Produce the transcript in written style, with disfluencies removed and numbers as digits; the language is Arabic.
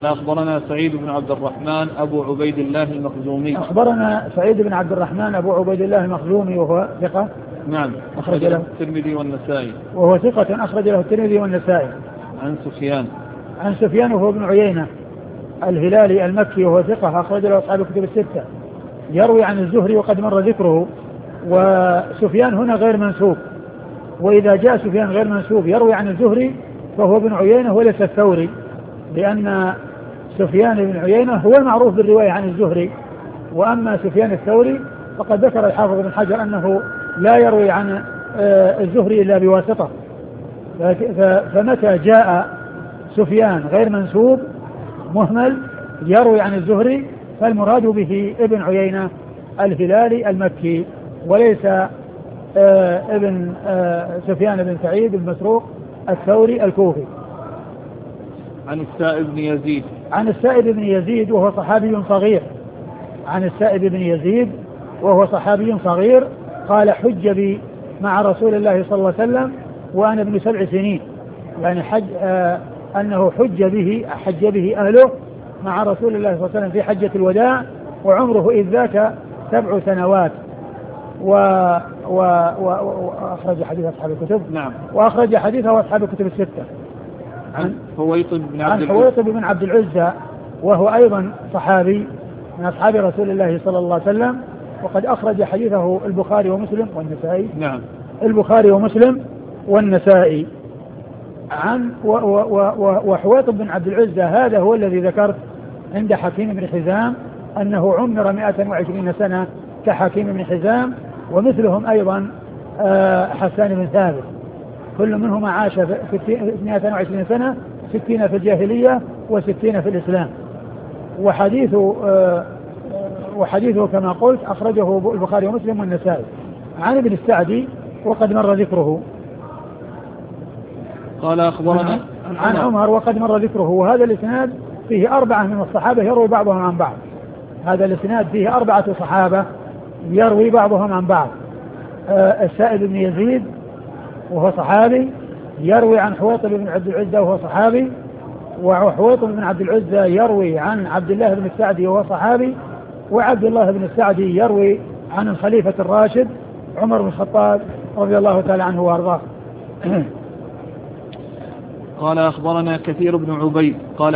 أخبرنا سعيد بن عبد الرحمن أبو عبيد الله المخزومي. أخبرنا سعيد بن عبد الرحمن أبو عبيد الله المخزومي وهو ثقة. نعم. أخرج له الترمذي والنسائي. وهو ثقة أخرج له الترمذي والنسائي. عن سفيان وهو ابن عيينة الهلالي المكي وهو ثقة أخرج له أصحاب الكتب الستة. يروي عن الزهري وقد مر ذكره. وسفيان هنا غير منسوب، وإذا جاء سفيان غير منسوب يروي عن الزهري فهو ابن عيينة وليس الثوري، لأن سفيان بن عيينة هو المعروف بالرواية عن الزهري، وأما سفيان الثوري فقد ذكر الحافظ بن حجر أنه لا يروي عن الزهري إلا بواسطة. فمتى جاء سفيان غير منسوب مهمل يروي عن الزهري فالمراد به ابن عيينة الهلالي المكي، وليس ابن سفيان بن سعيد المسروق الثوري الكوفي. عن السائب بن يزيد وهو صحابي صغير. قال حج بي مع رسول الله صلى الله عليه وسلم وأنا ابن 7 سنين، يعني أنه حج به أهله مع رسول الله صلى الله عليه وسلم في حجة الوداع، وعمره إذ ذاك 7 سنوات. وأخرج حديث أصحاب الكتب. نعم. وأخرج حديثه أصحاب الكتب الستة. عن حويطب بن عبد العزة وهو أيضا صحابي من أصحاب رسول الله صلى الله عليه وسلم، وقد أخرج حديثه البخاري ومسلم والنسائي. نعم. البخاري ومسلم والنسائي. وحويطب بن عبد العزة هذا هو الذي ذكرت عند حكيم بن حزام أنه عمر 120 سنة كحكيم بن حزام، ومثلهم أيضا حسان بن ثابت، كل منهما عاش في 120 سنة، 60 في الجاهلية و60 في الإسلام. وحديثه كما قلت أخرجه البخاري ومسلم والنسائي. عن ابن السعدي وقد مر ذكره. قال أخبرنا عن عمر وقد مر ذكره. وهذا الإسناد فيه 4 من الصحابة يروي بعضهم عن بعض. هذا الإسناد فيه 4 صحابة يروي بعضهم عن بعض. السائب بن يزيد وهو صحابي يروي عن حويطب بن عبد العزة وهو صحابي، وحويطب بن عبد العزة يروي عن عبد الله بن السعدي وهو صحابي، وعبد الله بن السعدي يروي عن الخليفة الراشد عمر بن الخطاب رضي الله تعالى عنه وارضاه. قال أخبرنا كثير بن عبيد قال